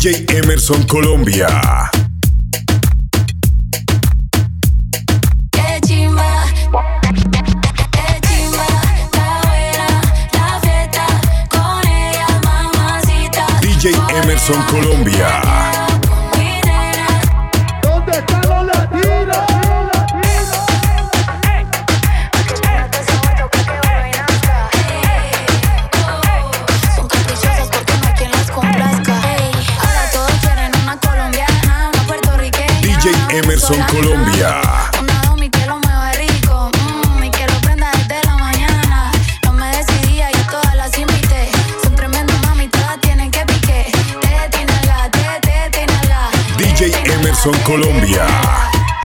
DJ Emerson Colombia. DJ Emerson Colombia. ¿Dónde están los latinos? Son caprichosas porque no hay quien las complazca. Ahora todos quieren una colombiana, una puertorriqueña. DJ Emerson Colombia. Una domi que lo mueva rico, y que lo prenda desde la mañana. No me decidía, yo todas las invité. Son tremendas mami, todas tienen que pique. Te tienen la. DJ Emerson Colombia.